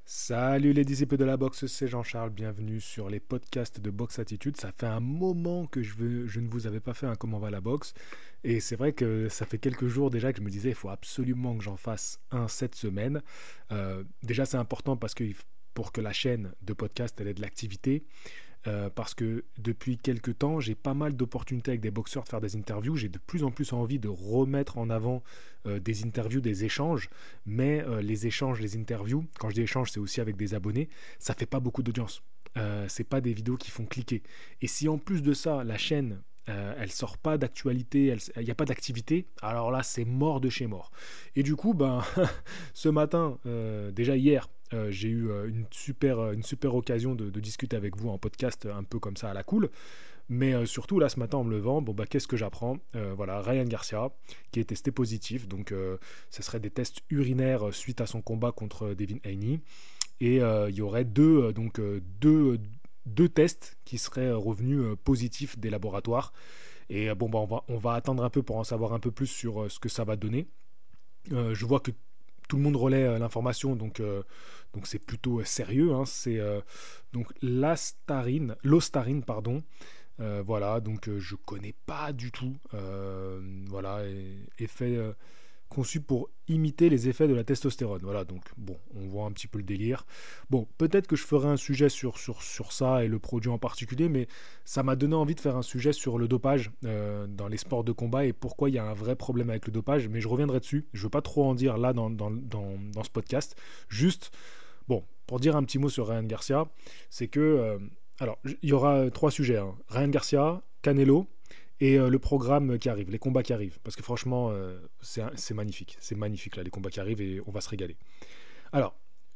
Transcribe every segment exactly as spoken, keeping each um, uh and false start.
Salut les disciples de la boxe, c'est Jean-Charles, bienvenue sur les podcasts de Boxe Attitude. Ça fait un moment que je, veux, je ne vous avais pas fait un Comment va la boxe. Et c'est vrai que ça fait quelques jours déjà que je me disais il faut absolument que j'en fasse un cette semaine. Euh, déjà c'est important parce que pour que la chaîne de podcast elle ait de l'activité. Euh, parce que depuis quelques temps, j'ai pas mal d'opportunités avec des boxeurs de faire des interviews. J'ai de plus en plus envie de remettre en avant euh, des interviews, des échanges. Mais euh, les échanges, les interviews, quand je dis échanges, c'est aussi avec des abonnés, ça fait pas beaucoup d'audience. Euh, c'est pas des vidéos qui font cliquer. Et si en plus de ça, la chaîne, euh, elle sort pas d'actualité, il n'y a pas d'activité, alors là, c'est mort de chez mort. Et du coup, ben, ce matin, euh, déjà hier, Euh, j'ai eu euh, une, super, euh, une super occasion de, de discuter avec vous en podcast un peu comme ça à la cool. Mais euh, surtout là ce matin en me levant, bon bah qu'est-ce que j'apprends euh, Voilà, Ryan Garcia qui est testé positif, donc euh, ce serait des tests urinaires suite à son combat contre Devin Haney. Et euh, il y aurait deux, euh, donc, euh, deux, deux tests qui seraient revenus euh, positifs des laboratoires. Et euh, bon bah on va, on va attendre un peu pour en savoir un peu plus sur euh, ce que ça va donner. Euh, je vois que tout le monde relaie euh, l'information, donc euh, donc c'est plutôt euh, sérieux. Hein, c'est euh, donc l'astarine, l'ostarine, pardon. Euh, voilà, donc euh, je connais pas du tout. Euh, voilà, et, effet euh, conçu pour imiter les effets de la testostérone. Voilà, donc bon, on voit un petit peu le délire. Bon, peut-être que je ferai un sujet sur, sur, sur ça et le produit en particulier, mais ça m'a donné envie de faire un sujet sur le dopage euh, dans les sports de combat et pourquoi il y a un vrai problème avec le dopage, mais je reviendrai dessus. Je ne veux pas trop en dire là dans, dans, dans, dans ce podcast. Juste, bon, pour dire un petit mot sur Ryan Garcia, c'est que, euh, alors, il y aura trois sujets. Hein. Ryan Garcia, Canelo, et euh, le programme qui arrive, les combats qui arrivent. Parce que franchement, euh, c'est, c'est magnifique. C'est magnifique, là, les combats qui arrivent, et on va se régaler. Alors,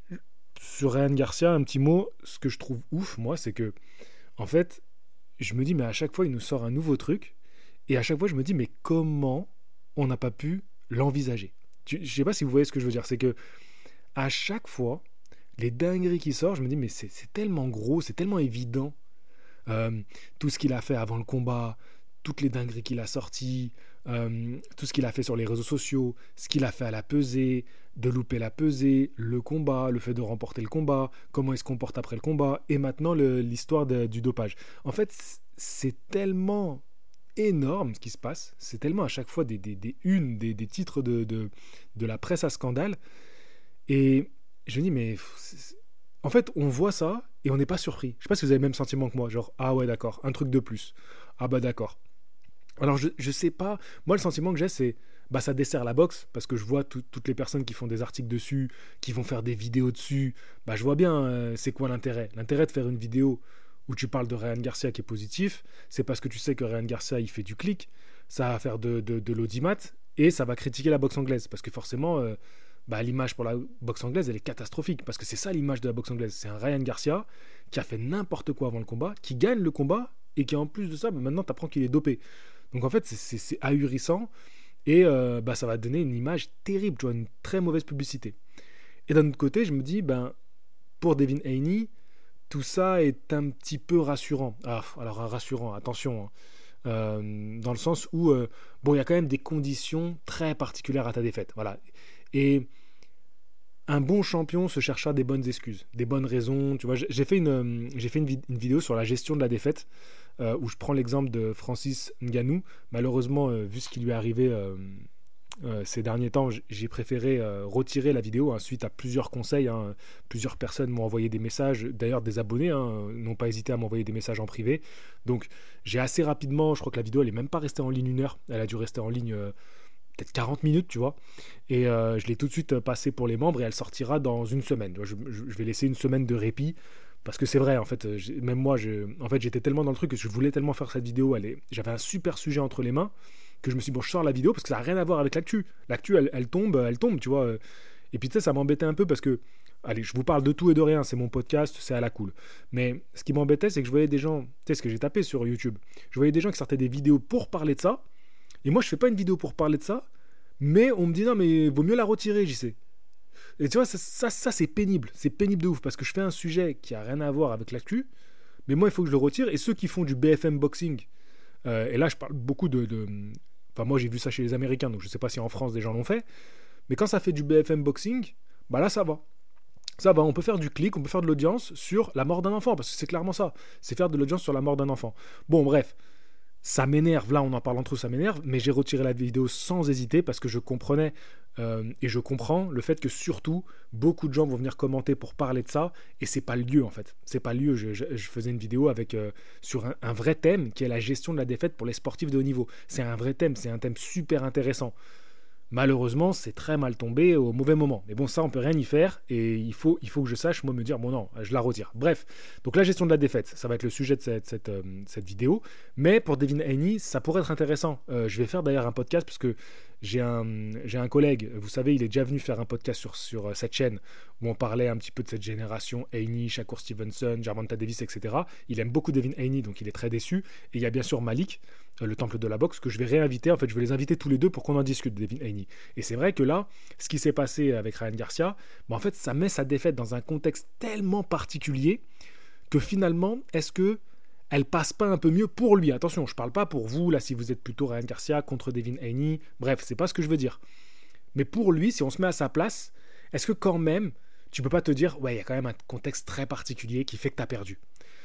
sur Ryan Garcia, un petit mot. Ce que je trouve ouf, moi, c'est que, en fait, je me dis, mais à chaque fois, il nous sort un nouveau truc. Et à chaque fois, je me dis, mais comment on n'a pas pu l'envisager? Je ne sais pas si vous voyez ce que je veux dire. C'est que, à chaque fois, les dingueries qui sortent, je me dis, mais c'est, c'est tellement gros, c'est tellement évident. Euh, tout ce qu'il a fait avant le combat, toutes les dingueries qu'il a sorties, euh, tout ce qu'il a fait sur les réseaux sociaux, ce qu'il a fait à la pesée, de louper la pesée, le combat, le fait de remporter le combat, comment il se comporte après le combat, et maintenant le, l'histoire de, du dopage. En fait, c'est tellement énorme ce qui se passe, c'est tellement à chaque fois des, des, des unes, des, des titres de, de, de la presse à scandale, et je me dis, mais en fait, on voit ça et on n'est pas surpris. Je sais pas si vous avez le même sentiment que moi, genre, ah ouais, d'accord, un truc de plus. Ah bah d'accord. Alors je, je sais pas, moi le sentiment que j'ai c'est bah ça dessert la boxe parce que je vois tout, toutes les personnes qui font des articles dessus, qui vont faire des vidéos dessus, bah je vois bien euh, c'est quoi l'intérêt. L'intérêt de faire une vidéo où tu parles de Ryan Garcia qui est positif, c'est parce que tu sais que Ryan Garcia il fait du clic, ça va faire de, de, de l'audimat et ça va critiquer la boxe anglaise parce que forcément euh, bah, l'image pour la boxe anglaise elle est catastrophique parce que c'est ça l'image de la boxe anglaise, c'est un Ryan Garcia qui a fait n'importe quoi avant le combat, qui gagne le combat et qui en plus de ça bah, maintenant t'apprends qu'il est dopé. Donc en fait, c'est, c'est, c'est ahurissant et euh, bah, ça va donner une image terrible, tu vois, une très mauvaise publicité. Et d'un autre côté, je me dis, ben, pour Devin Haney, tout ça est un petit peu rassurant. Ah, alors rassurant, attention, hein. Euh, dans le sens où, euh, bon, il y a quand même des conditions très particulières à ta défaite. Voilà. Et un bon champion se cherchera des bonnes excuses, des bonnes raisons. Tu vois, j'ai fait une, j'ai fait une, vid- une vidéo sur la gestion de la défaite euh, où je prends l'exemple de Francis Ngannou. Malheureusement, euh, vu ce qui lui est arrivé euh, euh, ces derniers temps, j'ai préféré euh, retirer la vidéo hein, suite à plusieurs conseils. Hein. Plusieurs personnes m'ont envoyé des messages, d'ailleurs des abonnés hein, n'ont pas hésité à m'envoyer des messages en privé. Donc j'ai assez rapidement, je crois que la vidéo elle est même pas restée en ligne une heure, elle a dû rester en ligne euh, peut-être quarante minutes, tu vois. Et euh, je l'ai tout de suite passée pour les membres et elle sortira dans une semaine. Je, je, je vais laisser une semaine de répit parce que c'est vrai, en fait, même moi, je, en fait, j'étais tellement dans le truc que je voulais tellement faire cette vidéo. Elle est, j'avais un super sujet entre les mains que je me suis dit, bon, je sors la vidéo parce que ça n'a rien à voir avec l'actu. L'actu, elle, elle tombe, elle tombe, tu vois. Et puis, tu sais, ça m'embêtait un peu parce que, allez, je vous parle de tout et de rien, c'est mon podcast, c'est à la cool. Mais ce qui m'embêtait, c'est que je voyais des gens, tu sais, ce que j'ai tapé sur YouTube, je voyais des gens qui sortaient des vidéos pour parler de ça. Et moi, je fais pas une vidéo pour parler de ça, mais on me dit, non, mais vaut mieux la retirer, j'y sais. Et tu vois, ça, ça, ça, c'est pénible. C'est pénible de ouf parce que je fais un sujet qui a rien à voir avec l'actu, mais moi, il faut que je le retire. Et ceux qui font du B F M boxing, euh, et là, je parle beaucoup de, de. Enfin, moi, j'ai vu ça chez les Américains, donc je sais pas si en France des gens l'ont fait. Mais quand ça fait du B F M boxing, bah là, ça va. Ça, bah, on peut faire du clic, on peut faire de l'audience sur la mort d'un enfant, parce que c'est clairement ça. C'est faire de l'audience sur la mort d'un enfant. Bon, bref, ça m'énerve, là on en parle entre eux, ça m'énerve, mais j'ai retiré la vidéo sans hésiter parce que je comprenais euh, et je comprends le fait que surtout beaucoup de gens vont venir commenter pour parler de ça et c'est pas le lieu en fait. C'est pas le lieu. Je, je, je faisais une vidéo avec euh, sur un, un vrai thème qui est la gestion de la défaite pour les sportifs de haut niveau. C'est un vrai thème, c'est un thème super intéressant. Malheureusement, c'est très mal tombé au mauvais moment. Mais bon, ça, on peut rien y faire. Et il faut, il faut que je sache, moi, me dire, bon non, je la retire. Bref, donc la gestion de la défaite, ça va être le sujet de cette, cette, euh, cette vidéo. Mais pour Devin Haney, ça pourrait être intéressant. Euh, je vais faire d'ailleurs un podcast, parce que j'ai un, j'ai un collègue, vous savez, il est déjà venu faire un podcast sur, sur cette chaîne, où on parlait un petit peu de cette génération, Haney, Shakur Stevenson, Gervonta Davis, et cetera. Il aime beaucoup Devin Haney, donc il est très déçu. Et il y a bien sûr Malik, le temple de la boxe, que je vais réinviter. En fait, je vais les inviter tous les deux pour qu'on en discute de Devin Haney. Et c'est vrai que là, ce qui s'est passé avec Ryan Garcia, bah en fait, ça met sa défaite dans un contexte tellement particulier que finalement, est-ce que elle passe pas un peu mieux pour lui? Attention, je parle pas pour vous, là, si vous êtes plutôt Ryan Garcia contre Devin Haney. Bref, c'est pas ce que je veux dire. Mais pour lui, si on se met à sa place, est-ce que quand même, tu peux pas te dire, ouais, il y a quand même un contexte très particulier qui fait que tu as perdu.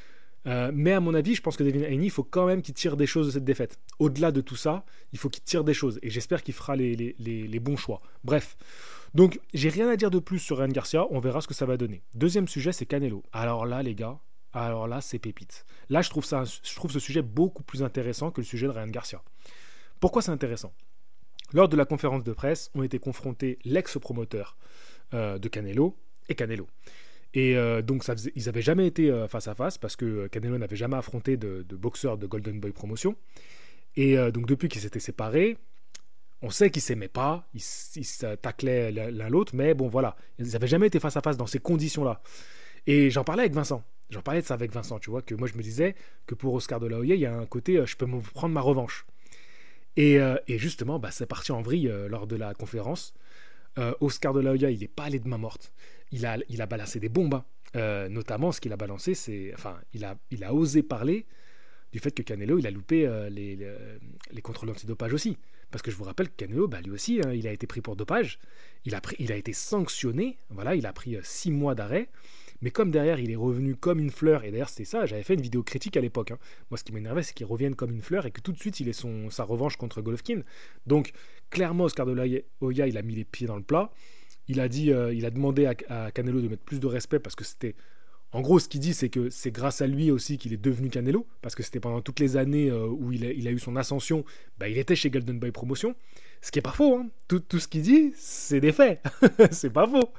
Euh, mais à mon avis, je pense que Devin Haney, il faut quand même qu'il tire des choses de cette défaite. Au-delà de tout ça, il faut qu'il tire des choses. Et j'espère qu'il fera les, les, les, les bons choix. Bref. Donc, j'ai rien à dire de plus sur Ryan Garcia. On verra ce que ça va donner. Deuxième sujet, c'est Canelo. Alors là, les gars, alors là, c'est pépite. Là, je trouve, ça, je trouve ce sujet beaucoup plus intéressant que le sujet de Ryan Garcia. Pourquoi c'est intéressant? Lors de la conférence de presse, ont été confrontés l'ex-promoteur euh, de Canelo et Canelo. Et euh, donc ça faisait, ils n'avaient jamais été euh, face à face parce que Canelo n'avait jamais affronté de, de boxeur de Golden Boy Promotion. Et euh, donc depuis qu'ils s'étaient séparés, on sait qu'ils ne s'aimaient pas, ils, ils se taclaient l'un l'autre, mais bon voilà, ils n'avaient jamais été face à face dans ces conditions-là. Et j'en parlais avec Vincent, j'en parlais de ça avec Vincent, tu vois, que moi je me disais que pour Oscar de la Hoya, il y a un côté, euh, je peux me prendre ma revanche. Et, euh, et justement, bah, c'est parti en vrille euh, lors de la conférence. Euh, Oscar de la Hoya, il n'est pas allé de main morte. Il a, il a balancé des bombes. Hein. Euh, notamment, ce qu'il a balancé, c'est... Enfin, il a, il a osé parler du fait que Canelo, il a loupé euh, les, les, les contrôles antidopage aussi. Parce que je vous rappelle que Canelo, bah, lui aussi, hein, il a été pris pour dopage. Il a, pris, il a été sanctionné. Voilà, il a pris euh, six mois d'arrêt. Mais comme derrière, il est revenu comme une fleur. Et d'ailleurs, c'était ça. J'avais fait une vidéo critique à l'époque. Hein. Moi, ce qui m'énervait, c'est qu'il revienne comme une fleur et que tout de suite, il ait son, sa revanche contre Golovkin. Donc, clairement, Oscar de la Hoya, il a mis les pieds dans le plat. Il a, dit, euh, il a demandé à, à Canelo de mettre plus de respect parce que c'était... En gros, ce qu'il dit, c'est que c'est grâce à lui aussi qu'il est devenu Canelo, parce que c'était pendant toutes les années euh, où il a, il a eu son ascension, bah, il était chez Golden Boy Promotion, ce qui est pas faux. Hein. Tout, tout ce qu'il dit, c'est des faits. C'est pas faux.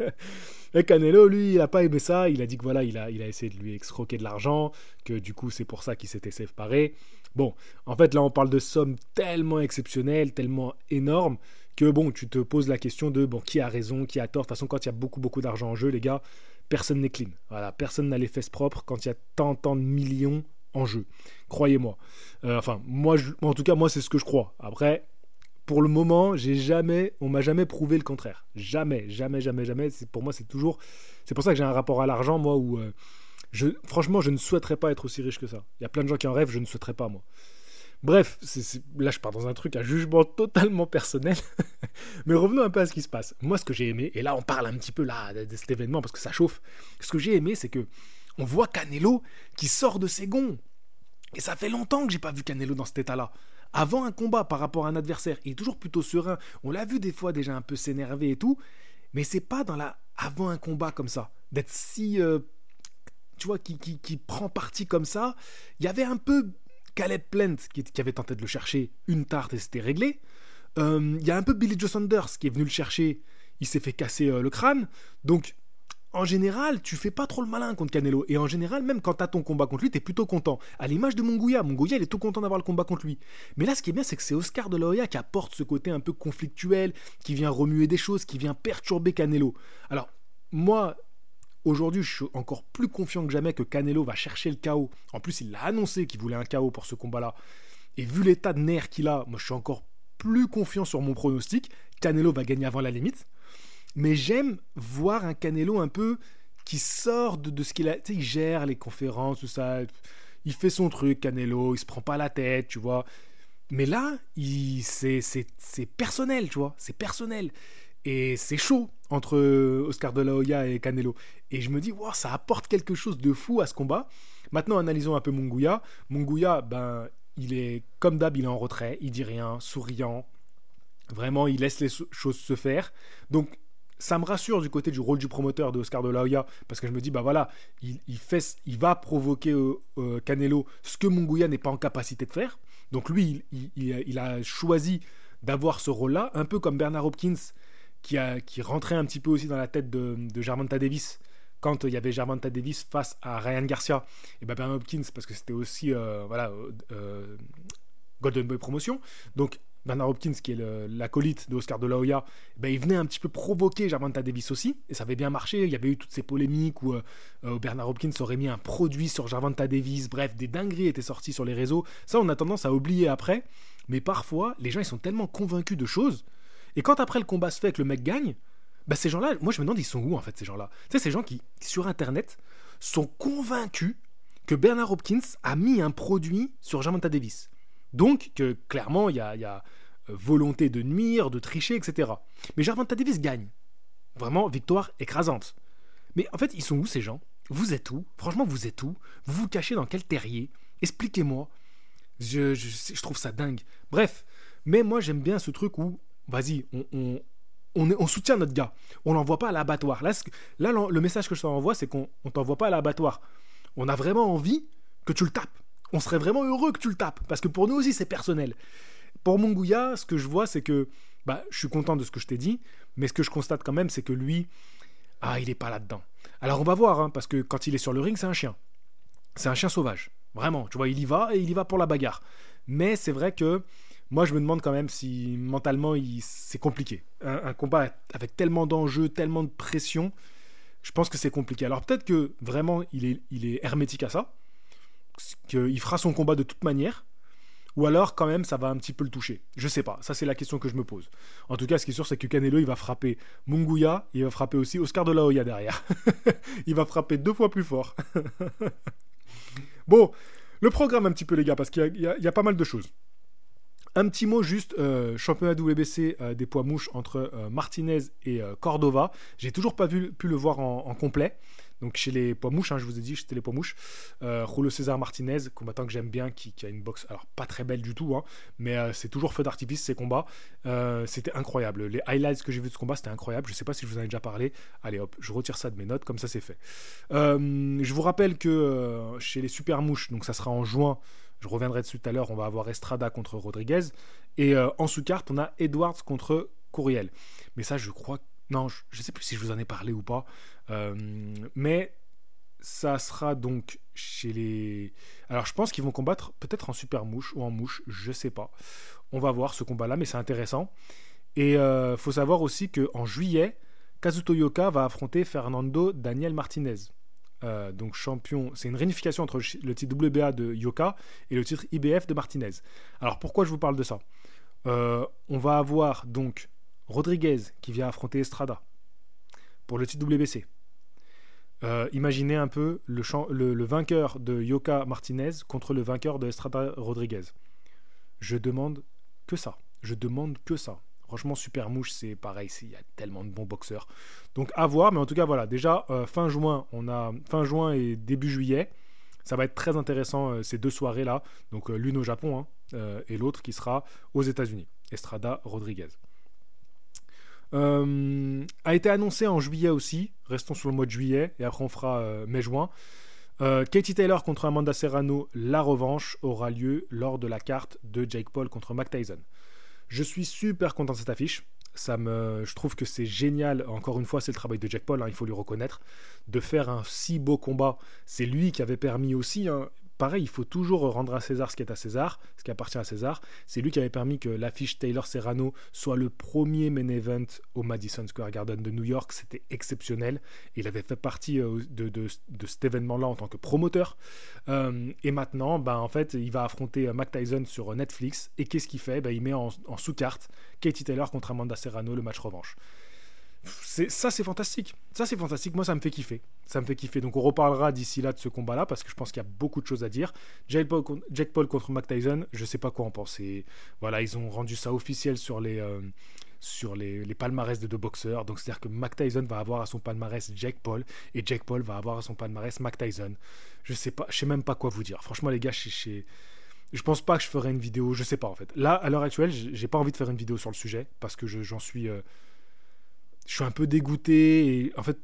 Et Canelo, lui, il a pas aimé ça. Il a dit que voilà, il a, il a essayé de lui escroquer de l'argent, que du coup, c'est pour ça qu'il s'était séparé. Bon, en fait, là, on parle de sommes tellement exceptionnelles, tellement énormes, que bon, tu te poses la question de bon, qui a raison, qui a tort. De toute façon, quand il y a beaucoup, beaucoup d'argent en jeu, les gars, personne n'est clean. Voilà, personne n'a les fesses propres quand il y a tant, tant de millions en jeu. Croyez-moi. Euh, enfin, moi, je, en tout cas, moi, c'est ce que je crois. Après, pour le moment, j'ai jamais, on m'a jamais prouvé le contraire. Jamais, jamais, jamais, jamais. C'est, pour moi, c'est toujours... C'est pour ça que j'ai un rapport à l'argent, moi, où... Euh, je, franchement, je ne souhaiterais pas être aussi riche que ça. Il y a plein de gens qui en rêvent, je ne souhaiterais pas, moi. Bref, c'est, c'est, là je pars dans un truc, un jugement totalement personnel. Mais revenons un peu à ce qui se passe. Moi, ce que j'ai aimé, et là on parle un petit peu là de, de cet événement parce que ça chauffe. Ce que j'ai aimé, c'est que on voit Canelo qui sort de ses gonds. Et ça fait longtemps que j'ai pas vu Canelo dans cet état-là. Avant un combat par rapport à un adversaire, il est toujours plutôt serein. On l'a vu des fois déjà un peu s'énerver et tout, mais c'est pas dans la avant un combat comme ça d'être si, euh, tu vois, qui, qui, qui prend parti comme ça. Il y avait un peu Caleb Plant qui, qui avait tenté de le chercher, une tarte et c'était réglé. Il euh, y a un peu Billy Joe Saunders qui est venu le chercher, il s'est fait casser euh, le crâne. Donc, en général, tu fais pas trop le malin contre Canelo. Et en général, même quand t'as ton combat contre lui, t'es plutôt content. À l'image de Munguia, Munguia, il est tout content d'avoir le combat contre lui. Mais là, ce qui est bien, c'est que c'est Oscar de la Hoya qui apporte ce côté un peu conflictuel, qui vient remuer des choses, qui vient perturber Canelo. Alors, moi... Aujourd'hui, je suis encore plus confiant que jamais que Canelo va chercher le K O. En plus, il l'a annoncé qu'il voulait un K O pour ce combat-là. Et vu l'état de nerfs qu'il a, moi, je suis encore plus confiant sur mon pronostic. Canelo va gagner avant la limite. Mais j'aime voir un Canelo un peu qui sort de, de ce qu'il a... Tu sais, il gère les conférences, tout ça. Il fait son truc, Canelo. Il se prend pas la tête, tu vois. Mais là, il, c'est, c'est, c'est personnel, tu vois. C'est personnel. Et c'est chaud entre Oscar de la Hoya et Canelo. Et je me dis, wow, ça apporte quelque chose de fou à ce combat. Maintenant, analysons un peu Munguia. Munguia, ben, il est comme d'hab, il est en retrait, il dit rien, souriant. Vraiment, il laisse les choses se faire. Donc, ça me rassure du côté du rôle du promoteur de Oscar de la Hoya, parce que je me dis, bah voilà, il, il, fait, il va provoquer euh, euh, Canelo ce que Munguia n'est pas en capacité de faire. Donc lui, il, il, il a choisi d'avoir ce rôle-là, un peu comme Bernard Hopkins, qui, a, qui rentrait un petit peu aussi dans la tête de, de Gervonta Davis, quand il y avait Gervonta Davis face à Ryan Garcia. Et ben Bernard Hopkins, parce que c'était aussi euh, voilà, euh, Golden Boy Promotion, donc Bernard Hopkins, qui est le, l'acolyte de Oscar de la Hoya, ben, il venait un petit peu provoquer Gervonta Davis aussi, et ça avait bien marché. Il y avait eu toutes ces polémiques où euh, Bernard Hopkins aurait mis un produit sur Gervonta Davis, bref, des dingueries étaient sorties sur les réseaux. Ça, on a tendance à oublier après, mais parfois, les gens, ils sont tellement convaincus de choses, et quand après le combat se fait et que le mec gagne, ben, ces gens-là, moi je me demande, ils sont où en fait, ces gens-là? Tu sais, ces gens qui, sur Internet, sont convaincus que Bernard Hopkins a mis un produit sur Gervonta Davis. Donc, que, clairement, il y a, y a volonté de nuire, de tricher, et cetera. Mais Gervonta Davis gagne. Vraiment, victoire écrasante. Mais en fait, ils sont où ces gens? Vous êtes où? Franchement, vous êtes où? Vous vous cachez dans quel terrier? Expliquez-moi. Je, je, je trouve ça dingue. Bref, mais moi, j'aime bien ce truc où, vas-y, on, on, on, est, on soutient notre gars. On l'envoie pas à l'abattoir. Là, là, le message que je t'envoie, c'est qu'on ne t'envoie pas à l'abattoir. On a vraiment envie que tu le tapes. On serait vraiment heureux que tu le tapes, parce que pour nous aussi, c'est personnel. Pour Munguia, ce que je vois, c'est que bah, je suis content de ce que je t'ai dit, mais ce que je constate quand même, c'est que lui, ah, il n'est pas là-dedans. Alors on va voir, hein, parce que quand il est sur le ring, c'est un chien. C'est un chien sauvage. Vraiment, tu vois, il y va et il y va pour la bagarre. Mais c'est vrai que moi, je me demande quand même si mentalement, il, c'est compliqué. Un, un combat avec tellement d'enjeux, tellement de pression, je pense que c'est compliqué. Alors peut-être que vraiment, il est, il est hermétique à ça, qu'il fera son combat de toute manière, ou alors quand même ça va un petit peu le toucher. Je sais pas, ça c'est la question que je me pose. En tout cas, ce qui est sûr, c'est que Canelo, il va frapper Munguia, il va frapper aussi Oscar de la Hoya derrière. Il va frapper deux fois plus fort. Bon, le programme un petit peu les gars, parce qu'il y a, il y a, il y a pas mal de choses. Un petit mot juste, euh, championnat W B C euh, des poids mouches entre euh, Martinez et euh, Cordova. J'ai toujours pas vu, pu le voir en, en complet. Donc chez les poids mouches, hein, je vous ai dit, c'était les poids mouches. Euh, Julio César Martinez, combattant que j'aime bien, qui, qui a une boxe, alors pas très belle du tout, hein, mais euh, c'est toujours feu d'artifice ces combats. Euh, c'était incroyable. Les highlights que j'ai vu de ce combat, c'était incroyable. Je sais pas si je vous en ai déjà parlé. Allez hop, je retire ça de mes notes, comme ça c'est fait. Euh, je vous rappelle que euh, chez les super mouches, donc ça sera en juin. Je reviendrai dessus tout à l'heure. On va avoir Estrada contre Rodriguez. Et euh, en sous-carte, on a Edwards contre Courriel. Mais ça, je crois. Non, je ne sais plus si je vous en ai parlé ou pas. Euh, mais ça sera donc chez les. Alors, je pense qu'ils vont combattre peut-être en super mouche ou en mouche. Je ne sais pas. On va voir ce combat-là, mais c'est intéressant. Et il euh, faut savoir aussi qu'en juillet, Kazuto Yoka va affronter Fernando Daniel Martinez. Euh, donc champion, c'est une réunification entre le titre W B A de Yoka et le titre I B F de Martinez. Alors pourquoi je vous parle de ça? euh, On va avoir donc Rodriguez qui vient affronter Estrada pour le titre W B C. Euh, imaginez un peu le, champ, le, le vainqueur de Yoka Martinez contre le vainqueur de Estrada Rodriguez. Je demande que ça. Je demande que ça. Franchement, Super Mouche, c'est pareil, il y a tellement de bons boxeurs. Donc à voir, mais en tout cas, voilà, déjà, euh, fin juin, on a fin juin et début juillet, ça va être très intéressant euh, ces deux soirées-là. Donc euh, l'une au Japon hein, euh, et l'autre qui sera aux États-Unis. Estrada Rodriguez. Euh, a été annoncé en juillet aussi, restons sur le mois de juillet, et après on fera euh, mai-juin. Euh, Katie Taylor contre Amanda Serrano, la revanche aura lieu lors de la carte de Jake Paul contre Mike Tyson. Je suis super content de cette affiche. Ça me, je trouve que c'est génial. Encore une fois, c'est le travail de Jake Paul, hein, il faut lui reconnaître, de faire un si beau combat. C'est lui qui avait permis aussi. Hein, pareil, il faut toujours rendre à César ce qui est à César, ce qui appartient à César. C'est lui qui avait permis que l'affiche Taylor Serrano soit le premier main event au Madison Square Garden de New York. C'était exceptionnel. Il avait fait partie de, de, de cet événement-là en tant que promoteur. Euh, et maintenant, bah, en fait, il va affronter Mike Tyson sur Netflix. Et qu'est-ce qu'il fait? Bah, il met en, en sous-carte Katie Taylor contre Amanda Serrano, le match revanche. C'est, ça c'est fantastique, ça c'est fantastique, moi ça me fait kiffer, ça me fait kiffer, donc on reparlera d'ici là de ce combat là, parce que je pense qu'il y a beaucoup de choses à dire. Jake Paul, Jake Paul contre Mike Tyson, je sais pas quoi en penser, voilà, ils ont rendu ça officiel sur les, euh, sur les, les palmarès de deux boxeurs. Donc c'est-à-dire que Mike Tyson va avoir à son palmarès Jake Paul et Jake Paul va avoir à son palmarès Mike Tyson. Je sais pas, je sais même pas quoi vous dire. Franchement les gars, je, je, je pense pas que je ferai une vidéo, je sais pas en fait. Là à l'heure actuelle, j'ai pas envie de faire une vidéo sur le sujet parce que je, j'en suis, euh, je suis un peu dégoûté et en fait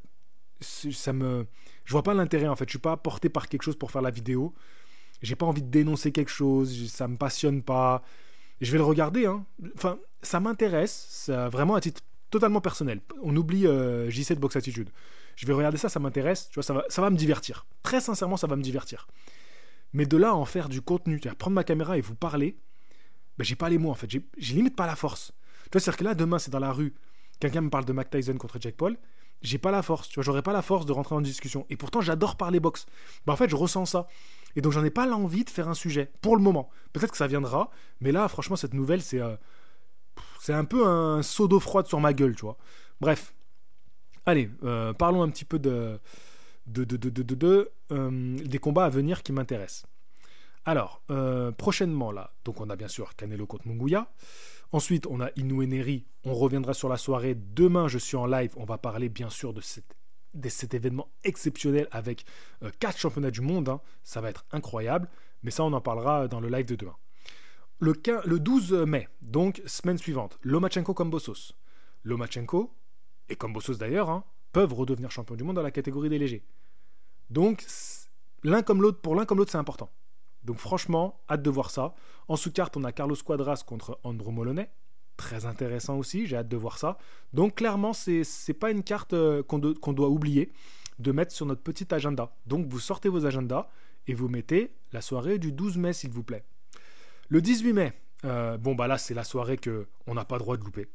ça me, je vois pas l'intérêt en fait. Je suis pas porté par quelque chose pour faire la vidéo. J'ai pas envie de dénoncer quelque chose, ça me passionne pas. Je vais le regarder, hein. Enfin, ça m'intéresse, ça, vraiment à titre totalement personnel. On oublie euh, J C de Box Attitude. Je vais regarder ça, ça m'intéresse, tu vois, ça va, ça va me divertir. Très sincèrement, ça va me divertir. Mais de là à en faire du contenu, c'est-à-dire prendre ma caméra et vous parler, ben, j'ai pas les mots en fait, j'ai, j'ai limite pas la force. Tu vois, c'est-à-dire que là, demain, c'est dans la rue, quelqu'un me parle de Mike Tyson contre Jake Paul, j'ai pas la force, tu vois, j'aurais pas la force de rentrer en discussion. Et pourtant, j'adore parler boxe. Ben, en fait, je ressens ça. Et donc, j'en ai pas l'envie de faire un sujet, pour le moment. Peut-être que ça viendra, mais là, franchement, cette nouvelle, c'est, euh, c'est un peu un seau d'eau froide sur ma gueule, tu vois. Bref. Allez, euh, parlons un petit peu de, de, de, de, de, de, de euh, des combats à venir qui m'intéressent. Alors, euh, prochainement, là, donc on a bien sûr Canelo contre Munguia. Ensuite, on a Inoue Nery. On reviendra sur la soirée. Demain, je suis en live. On va parler, bien sûr, de, cette, de cet événement exceptionnel avec euh, quatre championnats du monde. Hein. Ça va être incroyable. Mais ça, on en parlera dans le live de demain. Le, quinze, le douze mai, donc semaine suivante, Lomachenko-Kambosos. Lomachenko, et Kambosos d'ailleurs, hein, peuvent redevenir champion du monde dans la catégorie des légers. Donc, l'un comme l'autre, pour l'un comme l'autre, c'est important. Donc franchement, hâte de voir ça. En sous-carte, on a Carlos Cuadras contre Andrew Moloney. Très intéressant aussi, j'ai hâte de voir ça. Donc clairement, c'est, c'est pas une carte euh, qu'on, de, qu'on doit oublier de mettre sur notre petit agenda. Donc vous sortez vos agendas et vous mettez la soirée du douze mai, s'il vous plaît. Le dix-huit mai, euh, bon bah là, c'est la soirée qu'on n'a pas le droit de louper.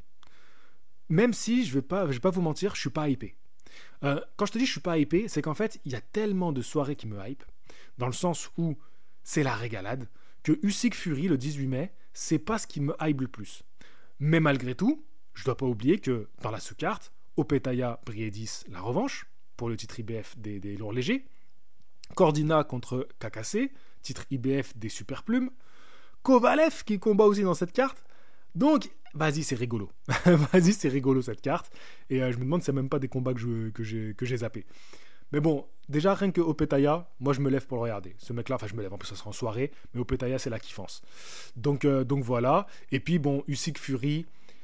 Même si, je vais pas, je vais pas vous mentir, je suis pas hypé. Euh, quand je te dis je suis pas hypé, c'est qu'en fait, il y a tellement de soirées qui me hype, dans le sens où c'est la régalade, que Usyk Fury, le dix-huit mai, c'est pas ce qui me hype le plus. Mais malgré tout, je dois pas oublier que dans la sous-carte, Opetaia Briedis, la revanche, pour le titre I B F des, des lourds légers, Cordina contre K K C, titre I B F des super plumes, Kovalev qui combat aussi dans cette carte. Donc, vas-y, c'est rigolo. Vas-y, c'est rigolo cette carte. Et euh, je me demande si c'est même pas des combats que, je, que, j'ai, que j'ai zappé. Mais bon, déjà, rien que Opetaia, moi je me lève pour le regarder. Ce mec-là, enfin je me lève, en plus ça sera en soirée, mais Opetaia c'est la kiffance. Donc, euh, donc voilà. Et puis bon, Usyk Fury,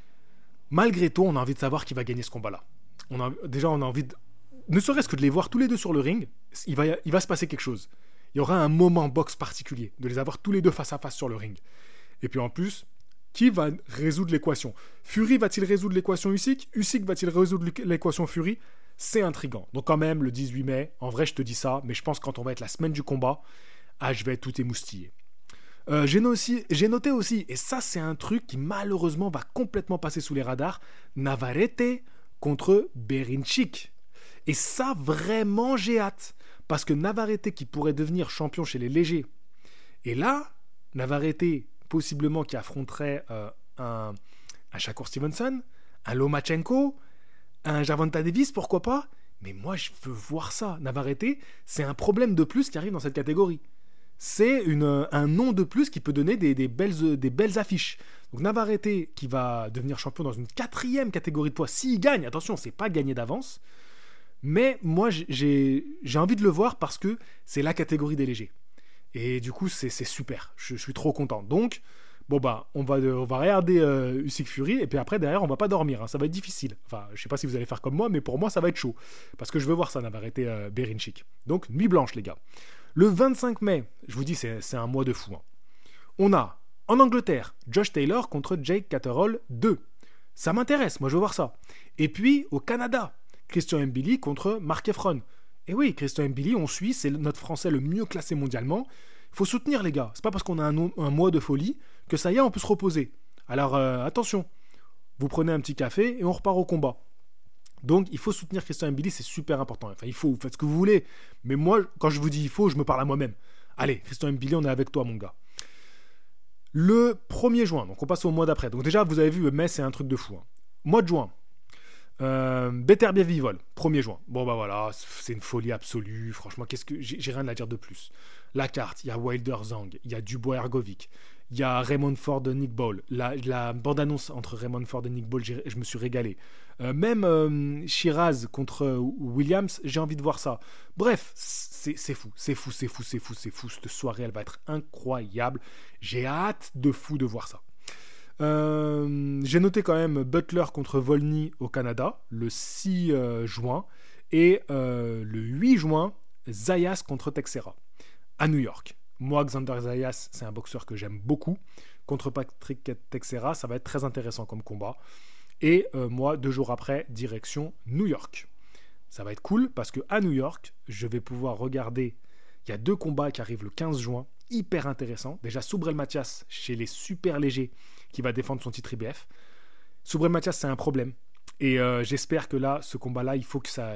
malgré tout, on a envie de savoir qui va gagner ce combat-là. On a, déjà, on a envie de... Ne serait-ce que de les voir tous les deux sur le ring, il va, il va se passer quelque chose. Il y aura un moment boxe particulier, de les avoir tous les deux face à face sur le ring. Et puis en plus, qui va résoudre l'équation ? Fury va-t-il résoudre l'équation Usyk ? Usyk va-t-il résoudre l'équation Fury ? C'est intriguant. Donc quand même, le dix-huit mai, en vrai je te dis ça, mais je pense que quand on va être la semaine du combat, ah, je vais être tout émoustillé. Euh, j'ai, aussi, j'ai noté aussi, et ça c'est un truc qui malheureusement va complètement passer sous les radars, Navarrete contre Berinchik. Et ça vraiment j'ai hâte, parce que Navarrete qui pourrait devenir champion chez les légers, et là, Navarrete possiblement qui affronterait euh, un, un Shakur Stevenson, un Lomachenko, un Gervonta Davis, pourquoi pas ? Mais moi, je veux voir ça. Navarrete, c'est un problème de plus qui arrive dans cette catégorie. C'est une, un nom de plus qui peut donner des, des, belles, des belles affiches. Donc Navarrete qui va devenir champion dans une quatrième catégorie de poids, s'il gagne, attention, c'est pas gagné d'avance, mais moi, j'ai, j'ai envie de le voir parce que c'est la catégorie des légers. Et du coup, c'est, c'est super. Je, je suis trop content. Donc, bon bah, on va, on va regarder euh, Usyk Fury, et puis après, derrière, on va pas dormir. Hein, ça va être difficile. Enfin, je sais pas si vous allez faire comme moi, mais pour moi, ça va être chaud. Parce que je veux voir ça, Navarrete euh, Berinchik. Donc, nuit blanche, les gars. Le vingt-cinq mai, je vous dis, c'est, c'est un mois de fou. Hein. On a, en Angleterre, Josh Taylor contre Jake Catterall deux. Ça m'intéresse, moi, je veux voir ça. Et puis, au Canada, Christian Mbili contre Mark Efron. Et oui, Christian Mbili, on suit, c'est notre Français le mieux classé mondialement. Il faut soutenir, les gars. C'est pas parce qu'on a un, un mois de folie que ça y est, on peut se reposer. Alors, euh, attention. Vous prenez un petit café et on repart au combat. Donc, il faut soutenir Christian Mbili, c'est super important. Enfin, il faut, vous faites ce que vous voulez. Mais moi, quand je vous dis il faut, je me parle à moi-même. Allez, Christian Mbili, on est avec toi, mon gars. Le premier juin, donc on passe au mois d'après. Donc déjà, vous avez vu, mai, c'est un truc de fou. Hein. Mois de juin. Euh, Beterbiev Bivol, premier juin. Bon bah voilà, c'est une folie absolue. Franchement, qu'est-ce que j'ai, j'ai rien à dire de plus. La carte, il y a Wilder Zhang, il y a Dubois Ergovic, Il y a Raymond Ford et Nick Ball. La, la bande-annonce entre Raymond Ford et Nick Ball, j'ai- je me suis régalé. Euh, même euh, Shiraz contre euh, Williams, j'ai envie de voir ça. Bref, c'est c'est fou, c'est fou, c'est fou, c'est fou, c'est fou. Cette soirée, elle va être incroyable. J'ai hâte de fou de voir ça. Euh, j'ai noté quand même Butler contre Volny au Canada, le six euh, juin. Et euh, le huit juin, Zayas contre Texera, à New York. Moi, Xander Zayas, c'est un boxeur que j'aime beaucoup. Contre Patrick Texera, ça va être très intéressant comme combat. Et euh, moi, deux jours après, direction New York. Ça va être cool parce qu'à New York, je vais pouvoir regarder. Il y a deux combats qui arrivent le quinze juin, hyper intéressants. Déjà, Subriel Mathias chez les super légers qui va défendre son titre I B F. Subriel Mathias, c'est un problème. Et euh, j'espère que là, ce combat-là, il faut que ça.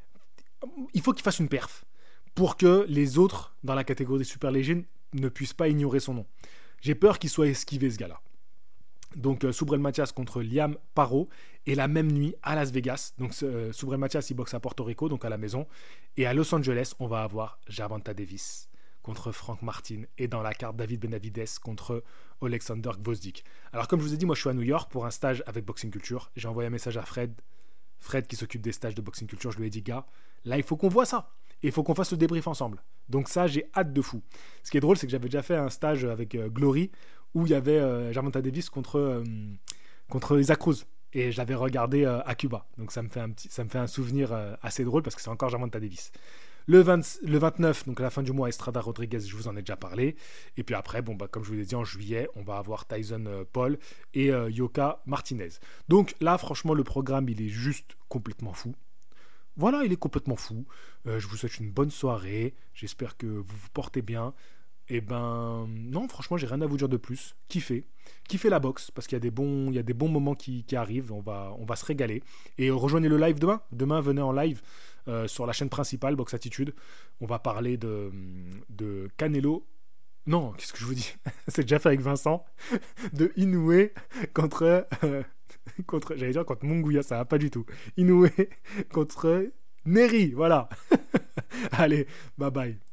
Il faut qu'il fasse une perf pour que les autres dans la catégorie des super légers ne puissent pas ignorer son nom. J'ai peur qu'il soit esquivé, ce gars-là. Donc, euh, Subriel Mathias contre Liam Paro. Et la même nuit, à Las Vegas. Donc, euh, Subriel Mathias, il boxe à Porto Rico, donc à la maison. Et à Los Angeles, on va avoir Gervonta Davis contre Frank Martin. Et dans la carte, David Benavidez contre Alexander Gvozdyk. Alors, comme je vous ai dit, moi, je suis à New York pour un stage avec Boxing Culture. J'ai envoyé un message à Fred. Fred, qui s'occupe des stages de Boxing Culture, je lui ai dit, gars, là, il faut qu'on voit ça. Et il faut qu'on fasse le débrief ensemble. Donc ça, j'ai hâte de fou. Ce qui est drôle, c'est que j'avais déjà fait un stage avec euh, Glory, où il y avait euh, Gervonta Davis contre, euh, contre Isaac Cruz. Et je l'avais regardé euh, à Cuba. Donc ça me fait un, petit, ça me fait un souvenir euh, assez drôle, parce que c'est encore Gervonta Davis. Le, vingt, le vingt-neuf, donc à la fin du mois, Estrada Rodriguez, je vous en ai déjà parlé. Et puis après, bon, bah, comme je vous l'ai dit, en juillet, on va avoir Tyson euh, Paul et euh, Yoka Martinez. Donc là, franchement, le programme, il est juste complètement fou. Voilà, il est complètement fou. Euh, je vous souhaite une bonne soirée. J'espère que vous vous portez bien. Et ben, non, franchement, j'ai rien à vous dire de plus. Kiffez. Kiffez la boxe, parce qu'il y a des bons, il y a des bons moments qui, qui arrivent. On va, on va se régaler. Et rejoignez le live demain. Demain, venez en live euh, sur la chaîne principale, Box Attitude. On va parler de, de Canelo. Non, qu'est-ce que je vous dis? C'est déjà fait avec Vincent. De Inoue contre... Euh, contre, j'allais dire contre Munguia, ça va pas du tout. Inoue contre Neri, voilà. Allez, bye bye.